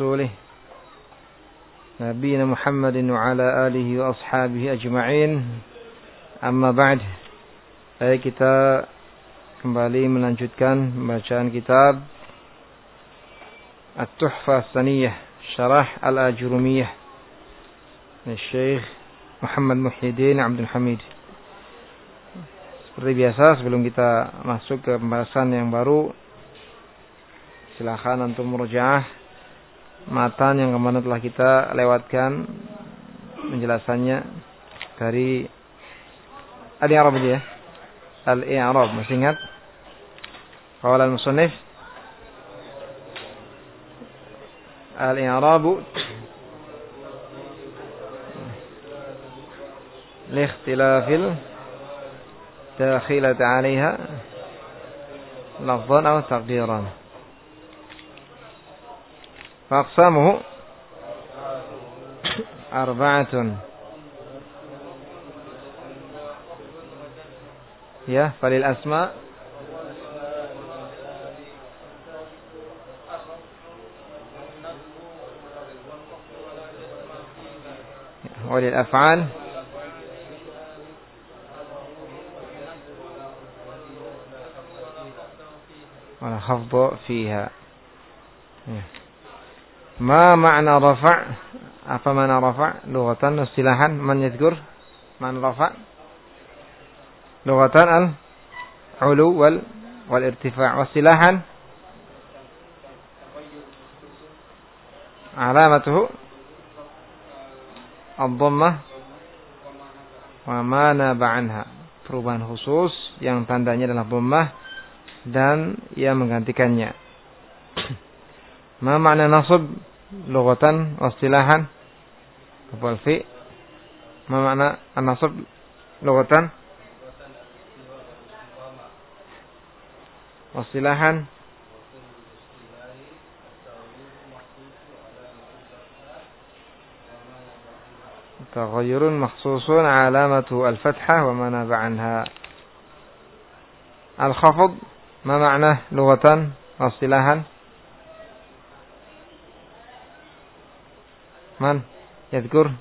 ورسوله نبينا محمد وعلى آله وأصحابه أجمعين. Amma ba'd. Baik, kita kembali melanjutkan bacaan kitab At-Tuhfah As-Saniyah Syarah Al-Ajurumiyah Syekh Muhammad Muhyiddin Abdul Hamid. Seperti biasa, sebelum kita masuk ke pembahasan yang baru, silakan untuk murojaah matan yang kemarin telah kita lewatkan penjelasannya dari Al-I'rab aja ya. Al-I'rab, masih ingat? Qala al-musannif Al-I'rab liikhtilafil dakhilati 'alayha lafdhan aw taqdiran. Faqsamuhu arba'atun. Ya, falil asma walil af'al wal khafdu fiha. Ya. Ma ma'na rafa'? Apa makna rafa'? Lughatan istilahan, man yadhkur man rafa'? Lughatan al-ulu wal irtifa', wasilahan alamatuhu ad-dhammah wa ma naba anha, perubahan khusus yang tandanya adalah dhammah dan yang menggantikannya. Ma makna nasab lughatan wasilahan wal fi? Ma makna an-nasab lughatan wasilahan taghayyurun makhsusun alamatu al-fathah wa ma naba anha. Al-khafd ma ma'na lughatan wasilahan? Man yadhkur?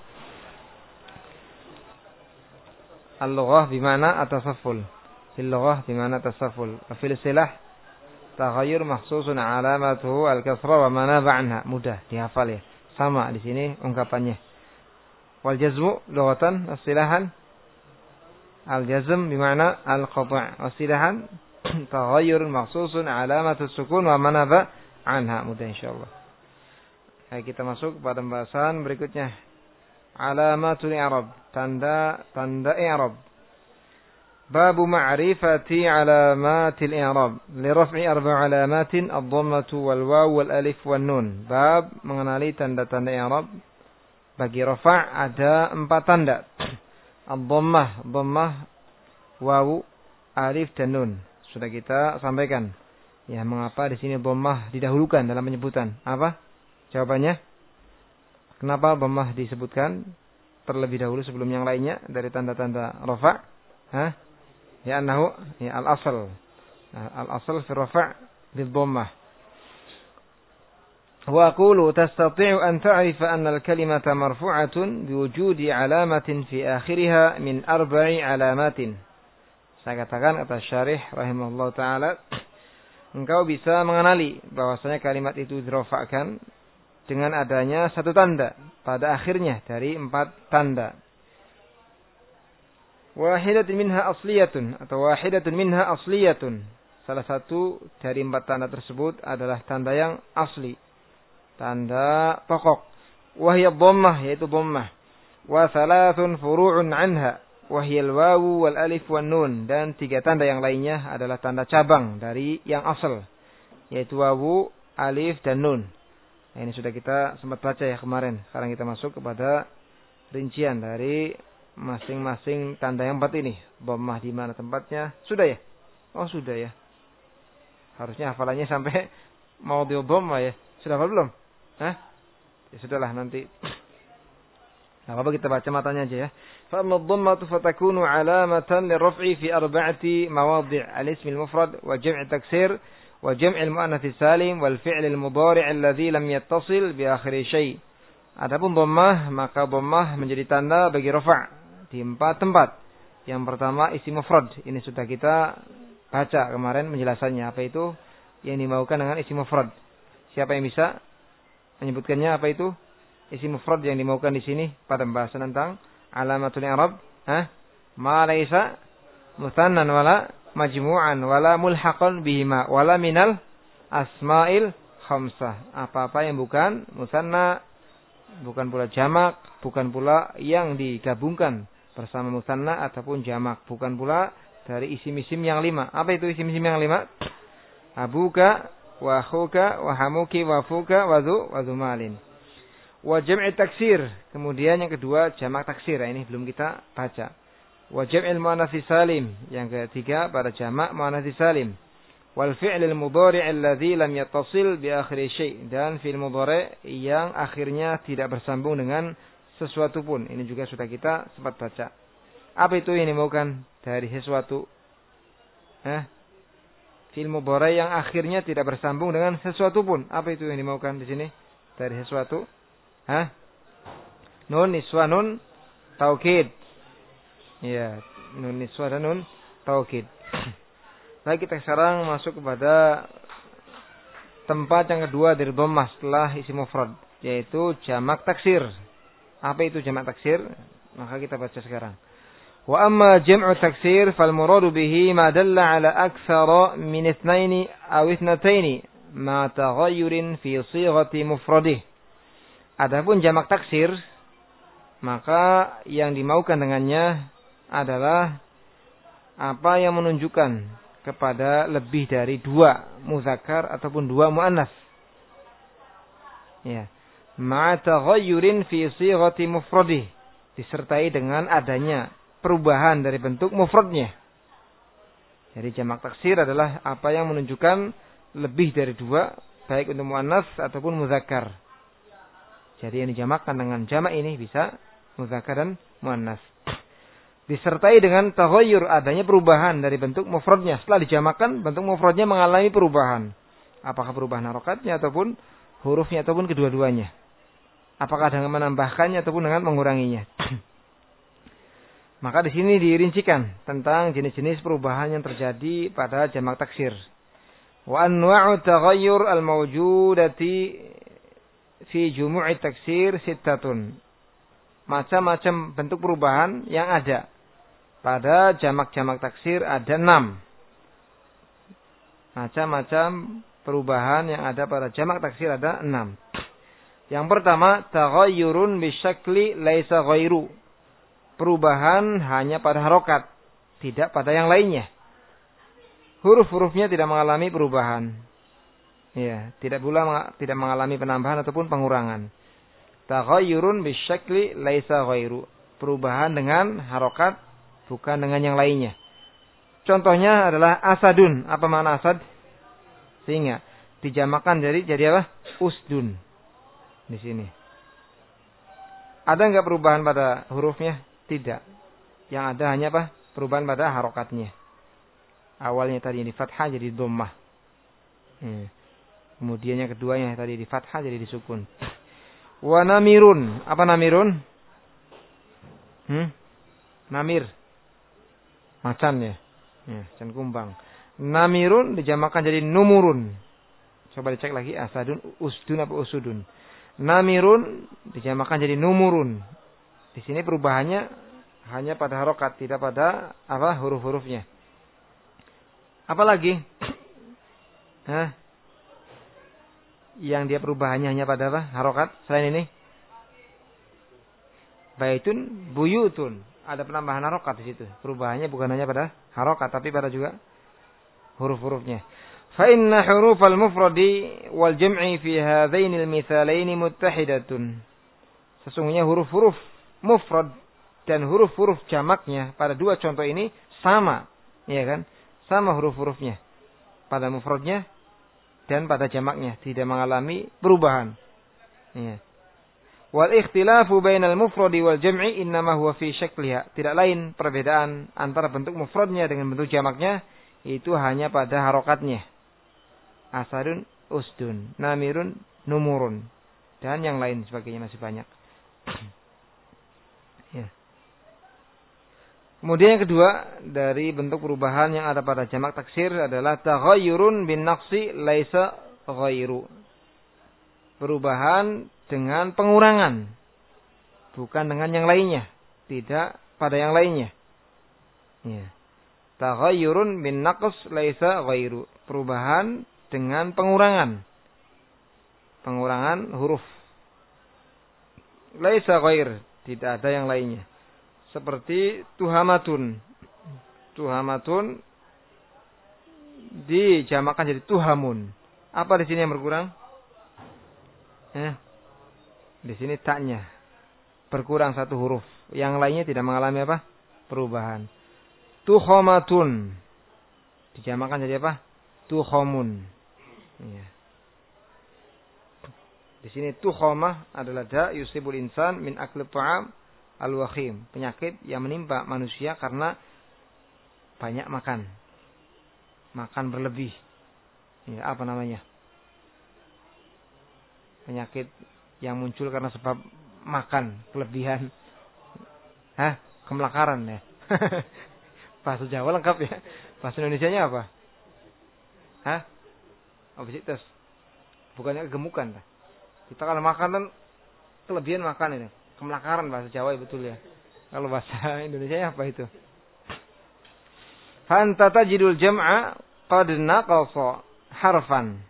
Al-lughah bima'na at-tasafful. Al-lughah bima'na at-tasafful. Fil istilah taghayyur makhsusun alamatuhu al-kasra wa ma naba anha. Mudah dihafal ya. Sama di sini ungkapannya. Wal jazmu lughatan istilahan al-jazm bima'na al-qata'. Istilahan taghayyur makhsusun alamatu sukun wa ma naba anha. Mudah insyaallah. Baik, kita masuk pada pembahasan berikutnya. Alamatul i'rab, tanda i'rab. Babu ma'rifati alamatil i'rab. Li raf'i arba' alamatin ad-dhammatu wal waw wal alif wan nun. Bab mengenali tanda-tanda i'rab. Bagi rafa' ada 4 tanda. Ad-dhammah, dhammah, waw, alif dan nun. Sudah kita sampaikan. Ya, mengapa di sini dhammah didahulukan dalam penyebutan? Apa? Jawabannya? Kenapa dhammah disebutkan terlebih dahulu sebelum yang lainnya dari tanda-tanda rafa'? Hah? Ya annahu ya al-asl. Al-asl fi rafa' bid-dhammah. Wa aqulu tastati'u an ta'rifa anna al-kalimata marfu'atun biwujudi alamatin fi akhiriha min 4 alamatin. Saya katakan, kata syarih rahimahullah taala, engkau bisa mengenali bahwasanya kalimat itu dirafa'kan dengan adanya 1 tanda pada akhirnya dari 4 tanda. Wahidatun minha asliyatun atau wahidatun minha asliyatun. Salah satu dari 4 tanda tersebut adalah tanda yang asli, tanda pokok. Wahiyad dhammah, yaitu dhammah. Wa thalathun furu'un anha, wahiyal wawu wal alif wan nun. Dan 3 tanda yang lainnya adalah tanda cabang dari yang asal, yaitu wawu, alif dan nun. Nah, ini sudah kita sempat baca ya kemarin. Sekarang kita masuk kepada rincian dari masing-masing tanda yang 4 ini. Dhammah di mana tempatnya? Sudah ya? Oh, sudah ya. Harusnya hafalannya sampai maudhi'ud dhammah ya. Sudah hafal belum? Hah? Ya sudahlah nanti. Nah, apa kita baca matanya aja ya. Fa amma dhammatu fatakunu alamatan liraf'i fi 4 mawadhi' al-ism al-mufrad wa jam' taksir wa jam'il muannats salim wal fi'lil mudhari' alladhi lam yattasil bi akhiri syai'. Adapun dhammah, maka dhammah menjadi tanda bagi rafa' di 4 tempat. Yang pertama isim mufrad. Ini sudah kita baca kemarin penjelasannya. Apa itu yang dimaukan dengan isim mufrad? Siapa yang bisa menyebutkannya apa itu isim mufrad yang dimaukan di sini pada pembahasan tentang alamatul i'rab? Ma laisa mutsannan wala majmu'an wala mulhaqan bihima wala minal asma'il khamsah. Apa-apa yang bukan musanna, bukan pula jamak, bukan pula yang digabungkan bersama musanna ataupun jamak, bukan pula dari isim-isim yang 5. Apa itu isim-isim yang 5? Abuka wa akhuka wa hamuki wa fuka wa dzu malin. Wa jam'i taksir. Kemudian yang kedua jamak taksir. Ini belum kita baca. Wa jam'il muannats salim. Yang ketiga pada jamak muannats salim. Wal fi'lil mudhari' alladzi lam yattasil bi akhiri syai'. Dan fi'il mudhari' yang akhirnya tidak bersambung dengan sesuatu pun. Ini juga sudah kita sempat baca. Apa itu yang dimaukan dari sesuatu? Fi'il mudhari' yang akhirnya tidak bersambung dengan sesuatu pun. Apa itu yang dimaukan di sini dari sesuatu? Nun niswa nun taukid. Ya, nun niswa dan nun taukid. Baik, kita sekarang masuk kepada tempat yang kedua dari dhammah setelah isim mufrad, yaitu jamak taksir. Apa itu jamak taksir? Maka kita baca sekarang. Wa amma jam'u taksir fal muradu bihi ma dalla ala aktsara min itsnaini aw itsnataini ma taghayyurin fi shighati mufradih. Adapun jamak taksir, maka yang dimaukan dengannya adalah apa yang menunjukkan kepada lebih dari 2 muzakkar ataupun 2 muannas. Ya. Ma taghayyurin fi shighati mufradih, disertai dengan adanya perubahan dari bentuk mufradnya. Jadi jamak taksir adalah apa yang menunjukkan lebih dari 2, baik untuk muannas ataupun muzakkar. Jadi yang dijamakkan dengan jamak ini bisa muzakkar dan muannas. Disertai dengan taghayyur, adanya perubahan dari bentuk mufradnya. Setelah dijamakkan, bentuk mufradnya mengalami perubahan. Apakah perubahan harokatnya ataupun hurufnya ataupun kedua-duanya. Apakah dengan menambahkannya ataupun dengan menguranginya. Maka di sini dirincikan tentang jenis-jenis perubahan yang terjadi pada jamak taksir. Wa anwa'u taghayyur al-mawjudati fi jumu'i taksir sittatun. Macam-macam bentuk perubahan yang ada pada jamak-jamak taksir ada 6. Macam-macam perubahan yang ada pada jamak taksir ada 6. Yang pertama, taghayyurun bisyakli laisa ghairu. Perubahan hanya pada harokat, tidak pada yang lainnya. Huruf-hurufnya tidak mengalami perubahan. Ya, tidak mengalami penambahan ataupun pengurangan. Taghayyurun bisyakli laisa ghairu. Perubahan dengan harokat, bukan dengan yang lainnya. Contohnya adalah asadun. Apa makna asad? Singa. Dijamakan jadi apa? Usdun. Di sini. Ada enggak perubahan pada hurufnya? Tidak. Yang ada hanya apa? Perubahan pada harokatnya. Awalnya tadi di fathah jadi dhammah. Kemudian yang keduanya tadi di fathah jadi disukun. Wa namirun. Apa namirun? Namir. Macan ya. Macan kumbang. Namirun dijamakan jadi numurun. Coba dicek lagi. Asadun, usdun apa usudun. Namirun dijamakan jadi numurun. Di sini perubahannya hanya pada harokat, tidak pada apa huruf-hurufnya. Apalagi? Yang dia perubahannya hanya pada apa? Harokat. Selain ini, baitun, buyutun. Ada penambahan harokat di situ. Perubahannya bukan hanya pada harokat, tapi pada juga huruf-hurufnya. Fa inna hurufal mufradi wal jam'i fi hadzainil mithalaini muttahidatun. Sesungguhnya huruf-huruf mufrad dan huruf-huruf jamaknya pada 2 contoh ini sama, ya kan? Sama huruf-hurufnya pada mufradnya dan pada jamaknya, tidak mengalami perubahan. Ya. Wal ikhtilafu bainal mufradi wal jam'i innama huwa fi syakliha. Tidak lain perbedaan antara bentuk mufradnya dengan bentuk jamaknya itu hanya pada harokatnya. asadun usdun, namirun numurun, dan yang lain sebagainya, masih banyak. Ya. Kemudian yang kedua dari bentuk perubahan yang ada pada jamak taksir adalah taghayyurun bin naqsi laisa ghairu. Perubahan dengan pengurangan, bukan dengan yang lainnya, tidak pada yang lainnya. Ya. Taghayyurun bin naqs laisa ghairu. Perubahan dengan pengurangan. Pengurangan huruf. Laisa ghair, tidak ada yang lainnya. Seperti tuhamatun. Tuhamatun dijamakan jadi tuhamun. Apa di sini yang berkurang? Di sini taknya berkurang satu huruf. Yang lainnya tidak mengalami apa? Perubahan. Tuhomatun dijamakan jadi apa? Tuhomun. Ya. Di sini tuhomah adalah da yusibul insan min akli ta'am al-wakhim, penyakit yang menimpa manusia karena banyak makan. Makan berlebih. Ya, apa namanya? Penyakit yang muncul karena sebab makan kelebihan. Kemelakaran ya. Bahasa Jawa lengkap ya. Bahasa Indonesianya apa? Obesitas. Bukannya kegemukan. Kita kalau makan kan kelebihan makan ini. Kemelakaran bahasa Jawa betul ya. Kalau bahasa Indonesianya apa itu? Fanta tajidul jam'a qad naqasa harfan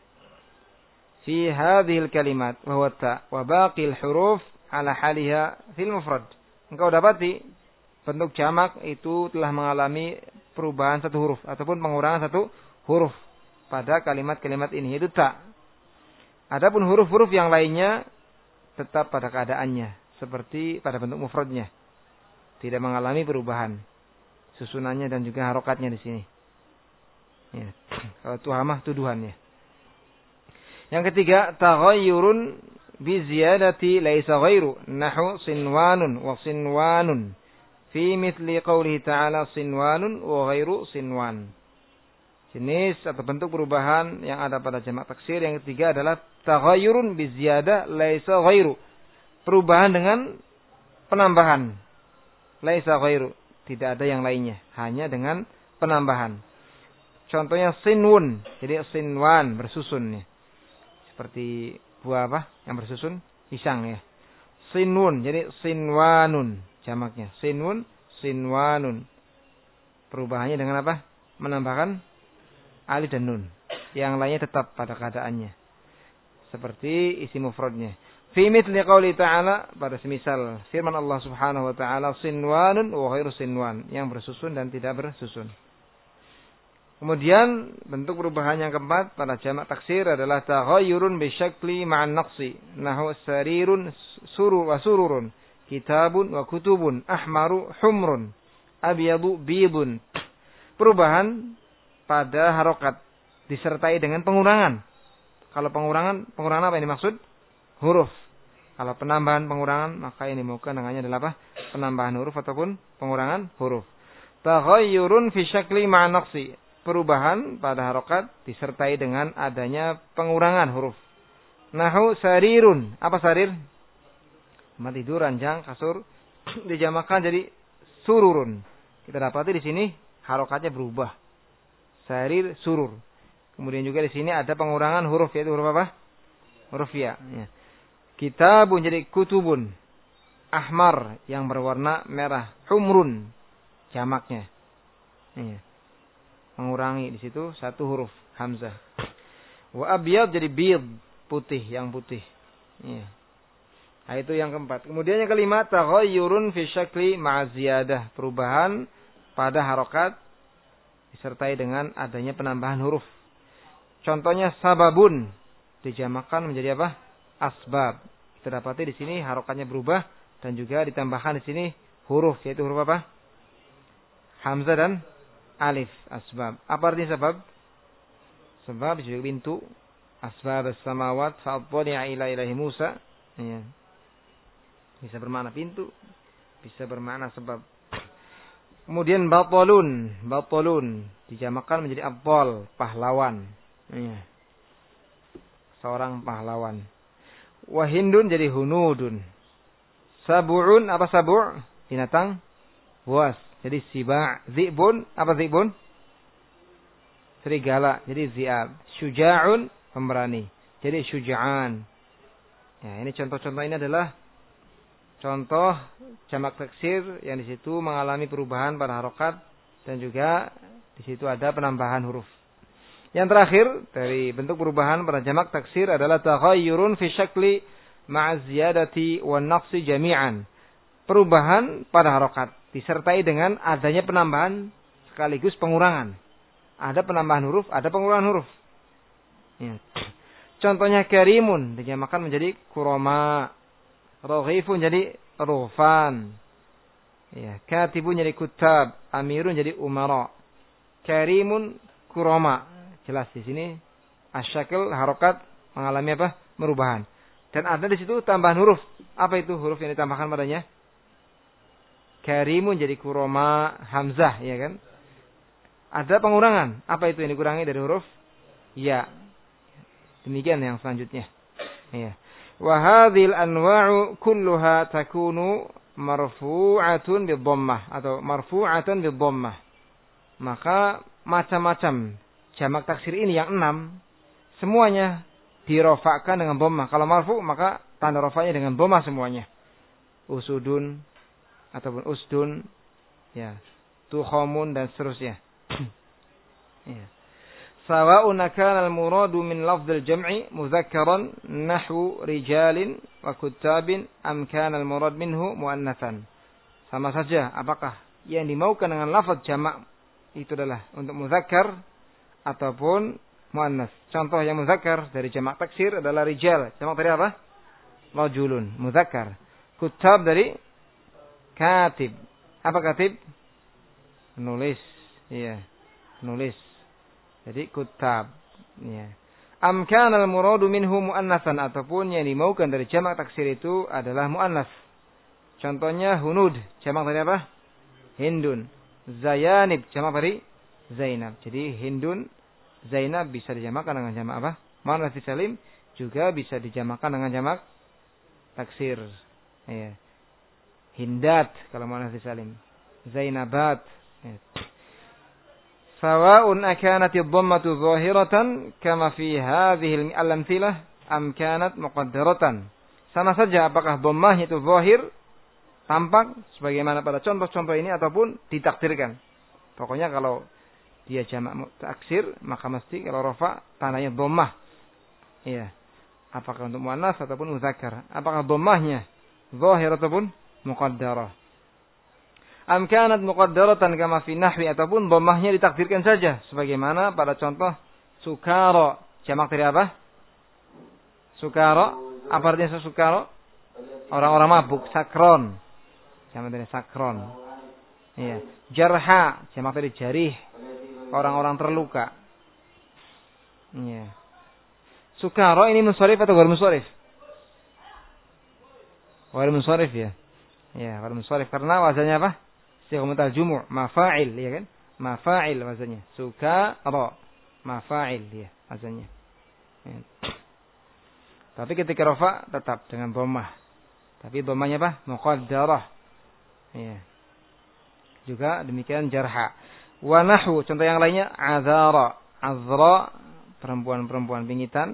fi hadhil kalimat wa huwa ta wa baqil huruf ala haliha fil mufrad. Engkau dapati bentuk jamak itu telah mengalami perubahan satu huruf ataupun pengurangan satu huruf pada kalimat-kalimat ini, yaitu ta. Adapun huruf-huruf yang lainnya tetap pada keadaannya seperti pada bentuk mufradnya, tidak mengalami perubahan susunannya dan juga harokatnya di sini. Ya. Kalau tuhamah tuduhannya. Yang ketiga, taghayyurun bi ziyadati laisa ghairu nahu sinwanun wa sinwanun fi mithli qoulihi ta'ala sinwanun wa ghairu sinwan. Jenis atau bentuk perubahan yang ada pada jamak taksir yang ketiga adalah taghayyurun bi ziyadah laisa ghairu. Perubahan dengan penambahan. Laisa ghairu, tidak ada yang lainnya, hanya dengan penambahan. Contohnya sinwun, jadi sinwan bersusun ya. Seperti buah apa yang bersusun? Pisang ya. Sinwun, jadi sinwanun jamaknya. Sinwun, sinwanun. Perubahannya dengan apa? Menambahkan alif dan nun. Yang lainnya tetap pada keadaannya. Seperti isi mufradnya. Fi mithli qouli ta'ala, pada semisal firman Allah Subhanahu wa taala, sinwanun wa ghairu sinwan, yang bersusun dan tidak bersusun. Kemudian bentuk perubahan yang keempat pada jamak taksir adalah taghayyurun bi syakli ma'an naqsi, nahu sarirun surur wa sururun, kitabun wa kutubun, ahmaru humrun, abyadu bidun. Perubahan pada harokat disertai dengan pengurangan. Kalau pengurangan apa yang dimaksud? Huruf. Kalau penambahan pengurangan, maka yang dimaukan dengannya adalah apa? Penambahan huruf ataupun pengurangan huruf. Taghayyurun fi syakli ma'an naqsi. Perubahan pada harokat disertai dengan adanya pengurangan huruf. Nahu sarirun. Apa sarir? Tempat tidur, ranjang, kasur. Dijamakan jadi sururun. Kita dapati di sini harokatnya berubah. Sarir, surur. Kemudian juga di sini ada pengurangan huruf, yaitu huruf apa? Huruf ya. Kitabun jadi kutubun. Ahmar yang berwarna merah. Humrun jamaknya. Mengurangi di situ satu huruf hamzah. Wa abyad jadi bid, putih, yang putih. Nah, itu yang keempat. Kemudian yang kelima, taghayyurun fi syakli ma'a ziyadah. Perubahan pada harokat disertai dengan adanya penambahan huruf. Contohnya sababun dijamakan menjadi apa? Asbab. Kita dapati di sini harokatnya berubah dan juga ditambahkan di sini huruf, yaitu huruf apa? Hamzah dan alif. Asbab. Apa artinya sebab? Sebab juga pintu. Asbab as-samawat fa'attali'a ila ilahi Musa. Ya. Bisa bermakna pintu, bisa bermakna sebab. Kemudian batalun dijamakan menjadi abtal, pahlawan. Ya. seorang pahlawan. Wa hindun jadi hunudun. Sabu'un apa sabu'? Binatang buas. Jadi siba'. Zi'bun apa zi'bun? Serigala. Jadi zi'ab. Syuja'un pemberani. Jadi syuja'an. Ya, ini contoh-contoh ini adalah contoh jamak taksir yang di situ mengalami perubahan pada harokat dan juga di situ ada penambahan huruf. Yang terakhir dari bentuk perubahan pada jamak taksir adalah taghayyurun fi syakli ma'a ziyadati wan naqsi jami'an. Perubahan pada harokat disertai dengan adanya penambahan sekaligus pengurangan. Ada penambahan huruf, ada pengurangan huruf. Ya. Contohnya karimun dijamakan menjadi kurama. Raghifun jadi rufan. Ya, katibun jadi kutab, amirun jadi umara. Karimun kurama. Jelas di sini asyakil harokat mengalami apa? Merubahan. Dan ada di situ tambahan huruf. Apa itu huruf yang ditambahkan padanya? Karimun jadi kurama hamzah, ya kan? Ada pengurangan. Apa itu yang dikurangi dari huruf? Ya. Demikian yang selanjutnya. Ya. Wa hadhil anwa'u kulluha takunu marfu'atun bidhammah atau marfu'atan bidhammah. Maka macam-macam jamak taksir ini yang 6 semuanya dirofakkan dengan dhammah. Kalau marfu maka tanda rofanya dengan dhammah semuanya. Usudun ataupun usdun, ya, tukhamun dan seterusnya. Ya. Sawa'un kana al-muradu min lafdhil jam'i mudzakkaran nahwu rijalin wa kuttabin am kana al-murad minhu muannatsan. Sama saja apakah yang dimaukan dengan lafaz jamak itu adalah untuk mudzakkar ataupun muannas. Contoh yang mudzakkar dari jamak taksir adalah rijal. Jamak dari apa? Rajulun, mudzakkar. Kuttab dari katib. Apa katib? Penulis. Iya, penulis. Jadi kutab. Ya. Am kana al-muradu minhu muannatsan ataupun yang dimaukan dari jamak taksir itu adalah muannas. Contohnya hunud, jamak dari apa? Hindun. Zayanib, jamak dari Zainab. Jadi Hindun, Zainab bisa dijamakkan dengan jamak apa? Muannas salim juga bisa dijamakkan dengan jamak taksir. Ya. Hindat kalau muannas salim. Zainabat. Ya. Sawa'un akanat ad-dhammatu zahiratan kama fi hadhihi al-amthilah am kanat muqaddaratan. Sama saja apakah dhammah itu zahir tampak sebagaimana pada contoh-contoh ini ataupun ditakdirkan. Pokoknya kalau dia jamak taksir maka mesti kalau rafa tandanya dhammah. Iya. Apakah untuk muannas ataupun mudzakkar? Apakah dhammahnya zahir ataupun muqaddarah? Am kanat muqaddaratan kama fi nahwi ataupun dhammahnya ditakdirkan saja sebagaimana pada contoh sukara. Jamak dari apa? Sukara. Apa artinya sukara? Orang-orang mabuk, sakron. Jamak dari sakron. Iya. Jarha, jamak dari jarih. Orang-orang terluka. Iya. Sukara ini munsharif atau ghair munsharif? Ghair munsharif ya. Ya, ghair munsharif karena wazannya apa? Sighah mutal-jumu', mafa'il, ya kan? Mafa'il wazannya. Sukara, mafa'il ya wazannya. Ya. Tapi ketika rafa tetap dengan dhammah. Tapi dhammahnya apa? Muqaddarah. Ya. Juga demikian jarha. Wa nahwu, contoh yang lainnya azara. Azra, perempuan-perempuan bingitan.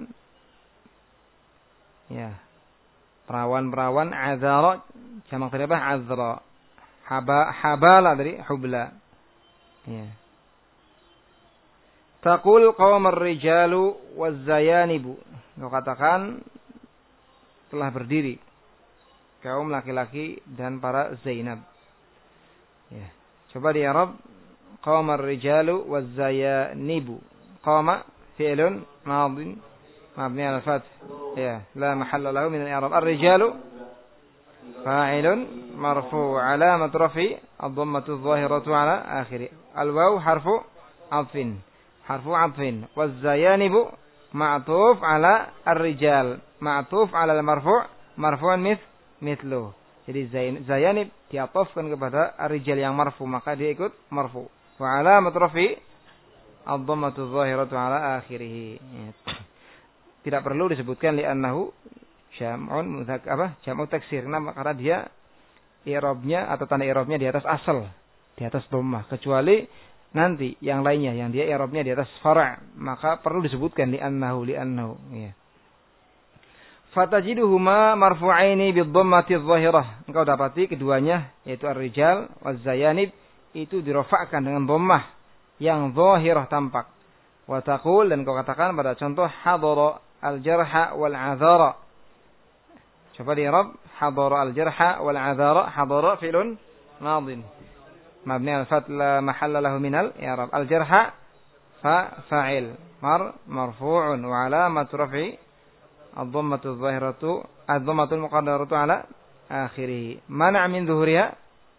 Ya. Perawan-perawan azara, jamak dari apa? Azra. Habala dari hubla. Ya. Taqul qawamar rijalu waz-zayanibu. Kau katakan telah berdiri kaum laki-laki dan para Zainab. Ya. Coba di Arab qawamar rijalu waz-zayanibu. Qama fi'lun madin mabni ala al-fath. Ya, la mahalla lahu min al-i'rab. Ar-rijalu فاعل مرفوع علامة رفعه الضمة الظاهرة على آخره الواو حرف عطف والزيانب معطوف على الرجال معطوف على المرفوع مرفوع مثله. Jadi zayanib diatofkan kepada ar-rijal yang marfu maka dia ikut marfu. Wa alamat rafi ad-dhammatu adh-dhahiratu ala akhirih. tidak perlu disebutkan li'annahu jam'un jam'u taksir. Kenapa? Karena dia i'rabnya atau tanda i'rabnya di atas asal, di atas dhammah. Kecuali nanti yang lainnya yang dia i'rabnya di atas fara', maka perlu disebutkan li'annahu ya. Fatajiduhuma marfu'aini bid-dhammati adh-dhahirah. Engkau dapati keduanya yaitu ar-rijal waz-zayanib itu dirafa'kan dengan dhammah yang dhahirah tampak. Wa taqul, dan kau katakan pada contoh hadara al-jarha wal 'adhara. Coba di i'rab hadara al-jarha wal 'adhara. Hadara fi'lun madin mabni al-fath la mahalla lahu min al-i'rab. Al-jarha fa'il marfu'un wa 'alamat raf'i ad-dhammatu adh-dhahiratu ad-dhammatu al-muqaddaratu 'ala akhirih. Mana' min dhuhuriha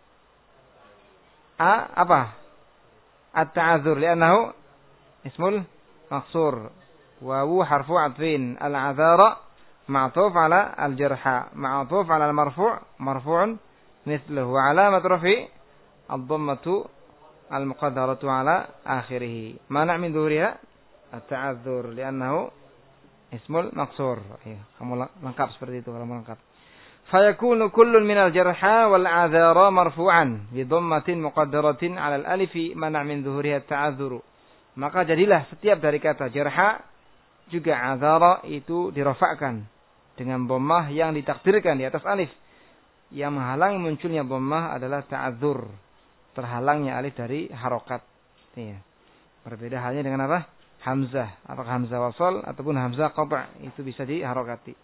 apa? At-ta'adzur li'annahu ismul maqsur. Wawu harfu 'athfin. Al-'adhara ma'tuf 'ala al-jarha ma'tuf 'ala al-marfu' marfu'un mithluhu. Wa 'alamat raf'i ad-dhammatu al-muqaddaratu 'ala akhirih. Mana' min dhuhuriha at-ta'adzur li'annahu ismul maqsur. Ya, kamu lengkap seperti itu kalau lengkap. Fayakunu kullun minal jarha wal 'adhara marfu'an bi dhammatin muqaddaratin 'ala al-alif mana' min dhuhuriha at-ta'adzur. Maka jadilah setiap dari kata jarha juga 'adhara itu dirafa'kan dengan dhammah yang ditakdirkan di atas alif. Yang menghalangi munculnya dhammah adalah ta'adzur, terhalangnya alif dari harokat. Ya. Berbeda halnya dengan apa? Hamzah, apakah hamzah wasal ataupun hamzah qata' itu bisa diharokati.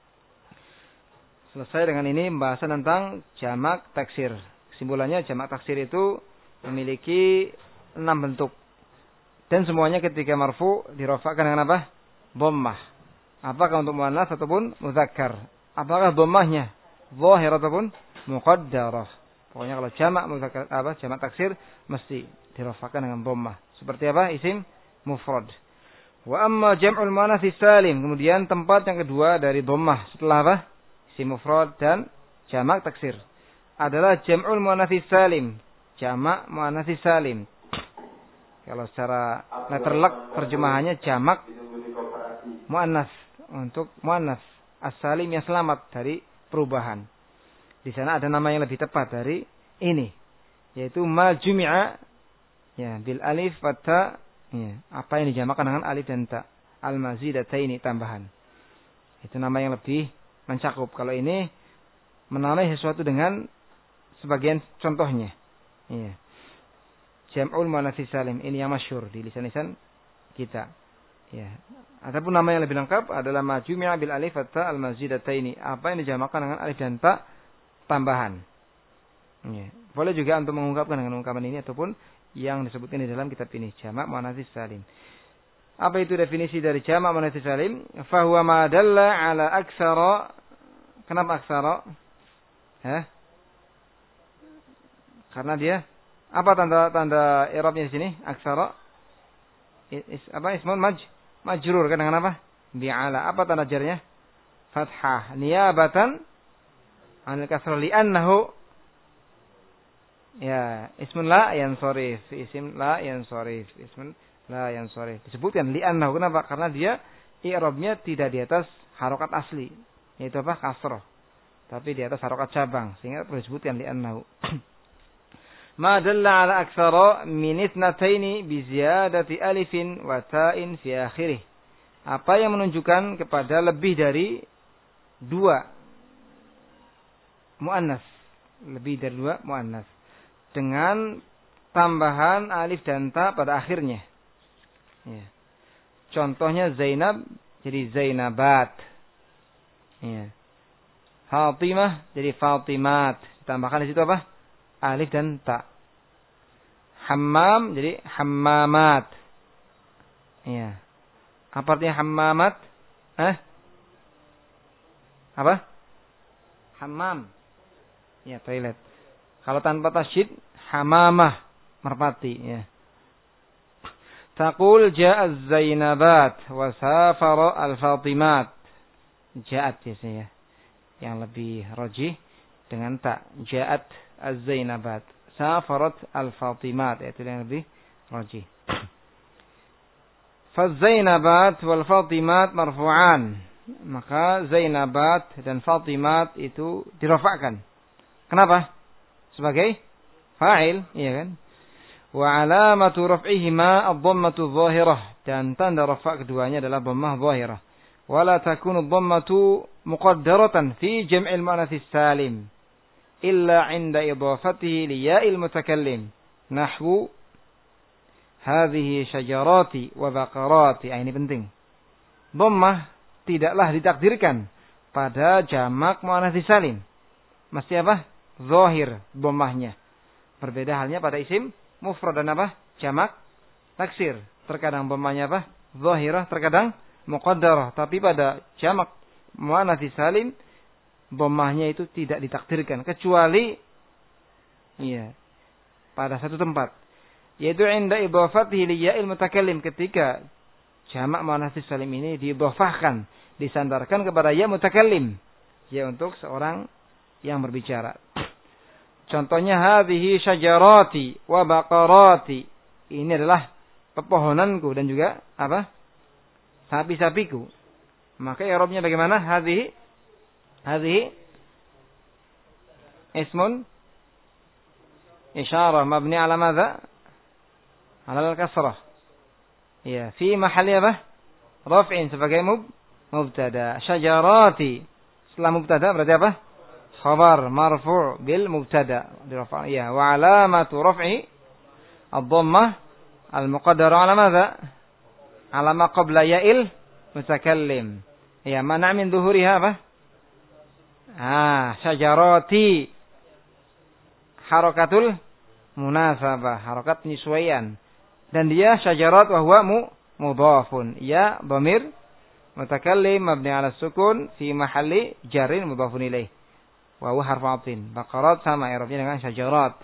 Selesai dengan ini pembahasan tentang jamak taksir. Kesimpulannya jamak taksir itu memiliki 6 bentuk. Dan semuanya ketika marfu dirafa'kan dengan apa? Dhammah. Apakah untuk muannas ataupun mudzakkar? Apakah dhammahnya zahir ataupun muqaddarah? Pokoknya kalau jamak mudzakkar jamak taksir mesti dirafa'kan dengan dhammah. Seperti apa? Isim mufrad. Wa amma jam'ul muannats salim, kemudian tempat yang kedua dari dhammah setelah apa? Isim mufrad dan jamak taksir adalah jam'ul muannats salim, jamak muannats salim. Kalau secara letterlek terjemahannya jamak muannas, untuk muannas as-salim yang selamat dari perubahan. Di sana ada nama yang lebih tepat dari ini, yaitu ma jumi'a ya bil alif wa ta. Ya, apa yang dijamakan dengan alif dan ta, al-mazidataini tambahan. Itu nama yang lebih mencakup. Kalau ini menamai sesuatu dengan sebagian contohnya. Ya. Jam'ul muannats salim ini yang masyhur di lisan-lisan kita. Ya. Ataupun nama yang lebih lengkap adalah majmu'a bil alif wa ta al-mazidataini. Apa yang dijamakan dengan alif dan ta tambahan. Ya. Boleh juga untuk mengungkapkan dengan ungkapan ini ataupun yang disebutkan di dalam kitab ini, jamak muannats salim. Apa itu definisi dari jamak muannats salim? Fa huwa ma dalla ala aktsara. Kenapa aktsara? Karena dia apa tanda i'rabnya di sini? Aktsara ismun majrur kan dengan apa? Bi'ala. Apa tanda jarnya? Fathah niyabatan 'anil kasrah li'annahu ya, ismun la yansharif, isim la yansharif, ismun la yansharif. Disebutkan li'annahu, kenapa? Karena dia i'rabnya tidak di atas harokat asli, yaitu apa? Kasrah. Tapi di atas harokat cabang, sehingga perlu disebutkan li'annahu. Ma dalla ala aktsara min ithnataini bi ziyadati alifin wa ta'in fi akhirih. Apa yang menunjukkan kepada lebih dari 2 muannas, lebih dari 2 muannas dengan tambahan alif dan ta pada akhirnya. Ya. Contohnya Zainab jadi Zainabat. Ya. Fatimah jadi Fatimat. Ditambahkan di situ apa? Alif dan ta. Hammam jadi Hammamat. Ya. Apa artinya Hammamat? Apa? Hammam. Ya, toilet. Kalau tanpa tasydid hamamah, merpati ya. Taqul ja'a Zainabat wa safara al-Fatimat. Ja'at biasanya yang lebih rajih dengan ta. Ja'at az-Zainabat, safarat al-Fatimat, itu yang lebih rajih. Fazainabat wal Fatimat marfu'an. Maka Zainabat dan Fatimat itu dirafa'kan. Kenapa? Sebagai fa'il, iya kan? Wa alamatu raf'ihima ad-dhammatu adh-dhahirah, dan tanda rafa' keduanya adalah dhammah dhahirah. Wala takunu ad-dhammatu muqaddaratan fi jam'il muannats salim illa 'inda idafatihi li ya'il mutakallim. Nahwu hadhihi syajarati wa baqarati. Ini penting. Dhammah tidaklah ditakdirkan pada jamak muannats salim. Mesti apa? Zahir dhammahnya. Berbeda halnya pada isim mufrad dan apa? Jamak taksir. Terkadang dhammahnya apa? Zahirah, terkadang muqaddarah. Tapi pada jamak muannats salim dhammahnya itu tidak ditakdirkan kecuali pada satu tempat, yaitu inda idhafatihi li ya'il mutakallim, ketika jamak muannats salim ini diidhafahkan, disandarkan kepada ya mutakallim, ya untuk seorang yang berbicara. Contohnya hadhihi syajarati wa baqarati. Ini adalah pepohonanku dan juga apa? Sapi-sapiku. Maka i'rabnya bagaimana? Hadhihi ismun isyarah mabni ala madza? Ala al-kasrah. Ya, fi mahalli apa? Raf'in sebagai mubtada. Syajarati. Setelah mubtada berarti apa? Khabar marfu' bil mubtada. Ya, wa alamatu raf'i ad-dhammah al-muqaddara ala madza? Ala ma qabla ya'il mutakallim. Ya, mana min dhuhuriha apa? Syajarati. Harakatul munasabah, harakat penyesuaian. Dan dia syajarat wa huwa mudhafun. Ya, dhamir mutakallim mabni ala sukun fi mahalli jarrin mudhafun ilaih. Wa huwa harfu 'athfin. Baqarat sama i'rabnya dengan syajarat.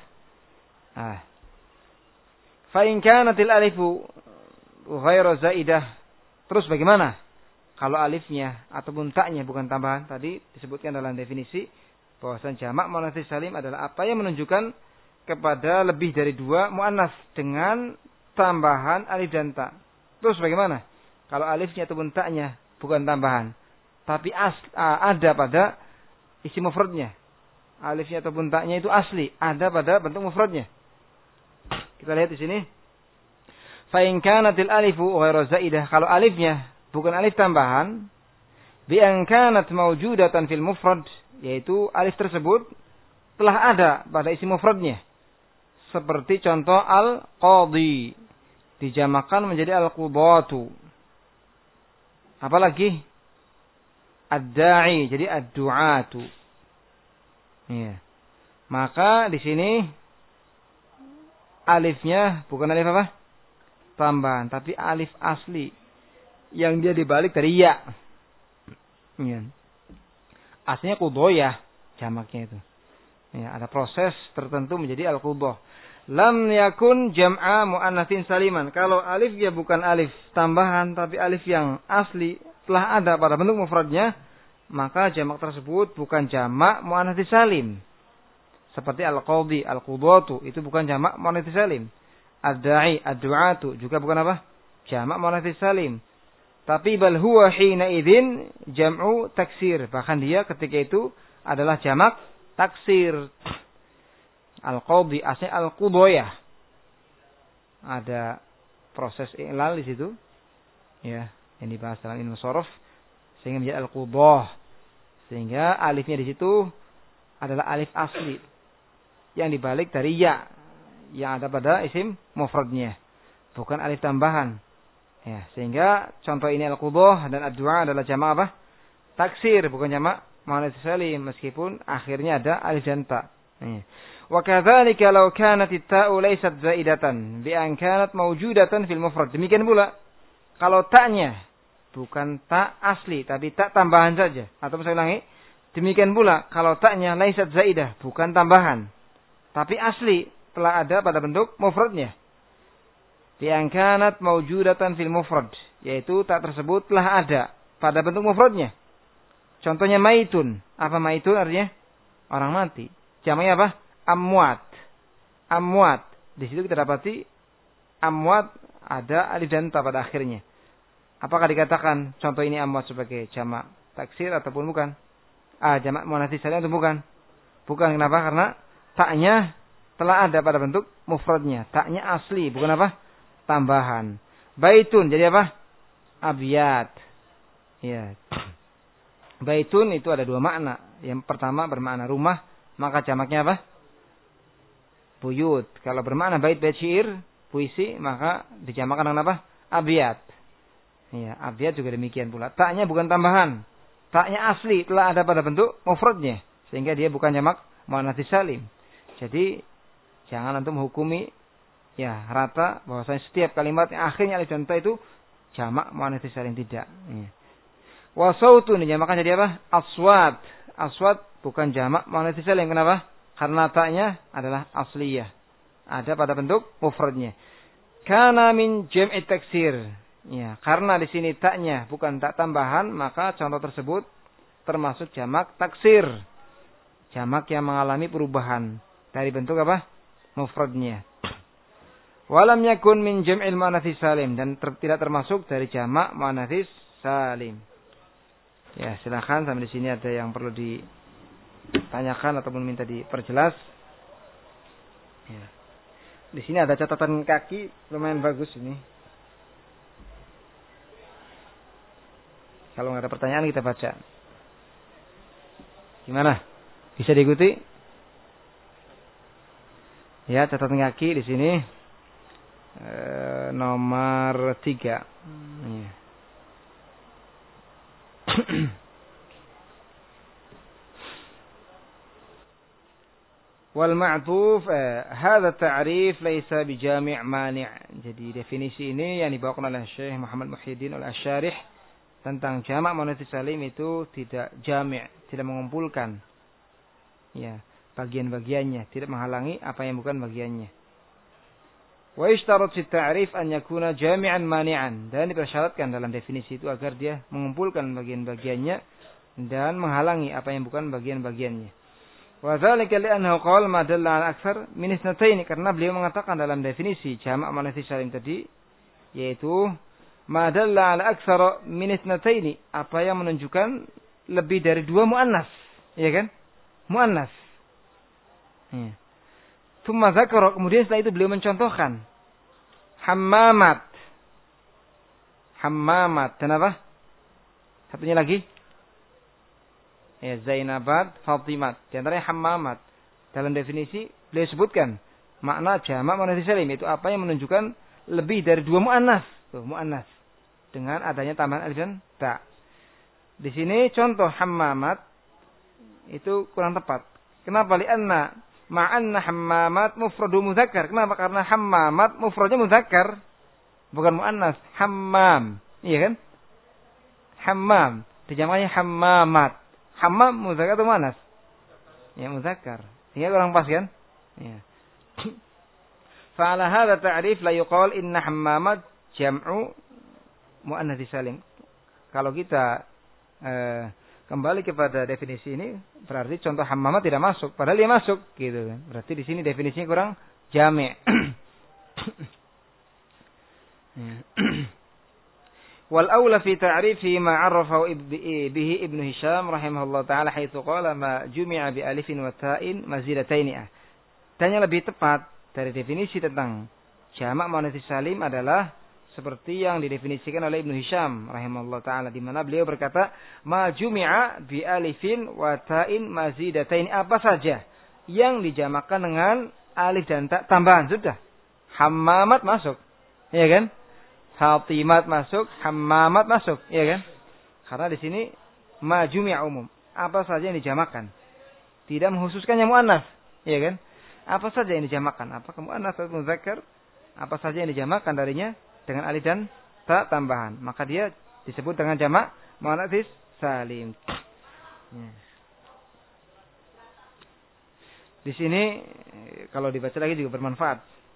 Fa in kanatil alifu ghairu zaidah. Terus bagaimana kalau alifnya ataupun taknya bukan tambahan? Tadi disebutkan dalam definisi bahwasan jamak muannats salim adalah apa yang menunjukkan kepada lebih dari dua muannas dengan tambahan alif dan ta. Terus bagaimana kalau alifnya ataupun taknya bukan tambahan, tapi ada pada isi mufradnya? Alifnya ataupun taknya itu asli, ada pada bentuk mufradnya. Kita lihat di sini. Fa in kanatil alifu ghairu zaidah, kalau alifnya bukan alif tambahan, bi an kanat mawjudatan fil mufrad, yaitu alif tersebut telah ada pada isi mufradnya. Seperti contoh al-qadhi dijamakan menjadi al-qudatu. Apalagi ad-da'i jadi ad-du'atu. Ya. Maka di sini alifnya bukan alif apa? Tambahan, tapi alif asli yang dia dibalik dari ya. Ya. Aslinya qudoyah jamaknya itu. Ya, ada proses tertentu menjadi al-qudah. Lam yakun jam'a muannatsin saliman. Kalau alifnya bukan alif tambahan tapi alif yang asli telah ada pada bentuk mufradnya, maka jamak tersebut bukan jamak muannats salim. Seperti al-qadhi, al-qudatu itu bukan jamak muannats salim. Ad-da'i, ad-du'atu juga bukan apa? Jamak muannats salim. Tapi bal huwa hina idzin jam'u taksir. Bahkan dia ketika itu adalah jamak taksir. Al-qadhi aslinya al-qudoyah. Ada proses i'lal di situ. Ya, yang dibahas dalam ilmu shoraf sehingga menjadi al-qudah. Sehingga alifnya di situ adalah alif asli yang dibalik dari ya yang ada pada isim mufradnya, bukan alif tambahan. Ya, sehingga contoh ini al-qudah dan ad-du'a adalah jamak apa? Taksir, bukan jamak muannats salim meskipun akhirnya ada alif dan ta. Wa kadzalika law kanat at-ta'u laysat zaidatan bi an kanat mawjudatan fil mufrad. Demikian pula kalau ta'nya bukan ta asli tapi ta tambahan saja. Atau saya ulangi, demikian pula kalau ta'nya laysat zaidah, bukan tambahan tapi asli telah ada pada bentuk mufradnya. Bi an kanat mawjudatan fil mufrad, yaitu ta tersebut telah ada pada bentuk mufradnya. Contohnya maitun. Apa maitun artinya? Orang mati. Jamaknya apa? Amwat. Amwat. Di situ kita dapati amwat ada alif dan ta pada akhirnya. Apakah dikatakan contoh ini amwat sebagai jamak taksir ataupun bukan? Jamak muannats salim atau bukan? Bukan, kenapa? Karena taknya telah ada pada bentuk mufradnya. Taknya asli, bukan apa? Tambahan. Baitun, jadi apa? Abyat. Ya. Baitun itu ada dua makna. Yang pertama bermakna rumah, maka jamaknya apa? Buyut. Kalau bermakna bait syair, puisi, maka dijamakkan dengan apa? Abyat. Ya, abyat juga demikian pula. Taknya bukan tambahan. Taknya asli, telah ada pada bentuk mufradnya. Sehingga dia bukan jamak muannats salim. Jadi jangan antum menghukumi ya rata bahwasanya setiap kalimat yang akhirnya alif dan ta itu jamak muannats salim, tidak. Ya. Wa sautun dijamakan jadi apa? Aswat. Aswat bukan jamak muannats salim. Kenapa? Karena taknya adalah asliyah. Ada pada bentuk mufradnya. Kana min jam'i taksir. Ya, karena di sini taknya bukan tak tambahan, maka contoh tersebut termasuk jamak taksir. Jamak yang mengalami perubahan dari bentuk apa? Mufradnya. Walam yakun min jam'il muannats salim, dan tidak termasuk dari jamak muannats salim. Ya, silakan sampai di sini ada yang perlu ditanyakan ataupun minta diperjelas. Ya. Di sini ada catatan kaki lumayan bagus ini. Kalau nggak ada pertanyaan kita baca. Gimana? Bisa diikuti? Ya, catatan kaki di sini nomor 3. Ya. Wal ma'tuf hadha ta'rif laysa bijami' mani'. Jadi definisi ini yang dibawakan oleh Syekh Muhammad Muhyiddin Al-Asyarih tentang jamak muannats salim itu tidak jami', tidak mengumpulkan ya bagian-bagiannya, tidak menghalangi apa yang bukan bagiannya. Wa ishtarat fi ta'rif an yakuna jami'an mani'an, dan dipersyaratkan dalam definisi itu agar dia mengumpulkan bagian-bagiannya dan menghalangi apa yang bukan bagian-bagiannya. Wa dzalika li'annahu qala ma dalla 'ala aktsar min itsnatain, karena beliau mengatakan dalam definisi jamak muannats salim tadi yaitu ma dalla 'ala aktsar min itsnatain, apa yang menunjukkan lebih dari 2 muannas, ya kan? Muannas. Ya. Tsumma dzakara, kemudian setelah itu beliau mencontohkan hammamat. Hammamat, dan apa? Satunya lagi? Ya, Zainabat, Fatimat. Di antaranya hammamat. Dalam definisi beliau sebutkan makna jamak muannats salim itu apa yang menunjukkan lebih dari 2 muannas. Tuh, muannas. Dengan adanya tambahan alif dan ta. Di sini contoh hammamat itu kurang tepat. Kenapa? Lianna ma'anna hammamat mufradu mudzakkar. Kenapa? Karena hammamat mufradnya mudzakkar, bukan muannas. Hammam, iya kan? Hammam dijamaknya hammamat. Hammam mudzakkar atau muannas? Ya, mudzakkar. Sehingga kurang pas kan? Ya. Fa ala hadha ta'rif la yuqal inna hammamat jam'u muannats salim. Kalau kita kembali kepada definisi ini, berarti contoh hammamat tidak masuk, padahal dia masuk, gitu kan. Berarti di sini definisinya kurang jami'. Wal aula fi ta'rifi ma 'arafahu bihi Ibnu Hisham rahimahullah taala haitsu qala ma jumi'a bi alifin wa ta'in mazidataini. Dan yang lebih tepat dari definisi tentang jamak muannats salim adalah seperti yang didefinisikan oleh Ibnu Hisham rahimahullah taala, di mana beliau berkata ma jumi'a bi alifin wa ta'in mazidataini, apa saja yang dijamakkan dengan alif dan ta tambahan, sudah. Hammamat masuk, ya kan? Fatimat masuk, hammamat masuk, ya kan? Karena di sini ma jumi'a umum, apa saja yang dijamakkan, tidak mengkhususkan yang muannas, ya kan? Apa saja yang dijamakkan, apakah muannas atau mudzakkar, apa saja yang dijamakkan darinya dengan alif dan ta tambahan, maka dia disebut dengan jamak muannats salim. Di sini kalau dibaca lagi juga bermanfaat.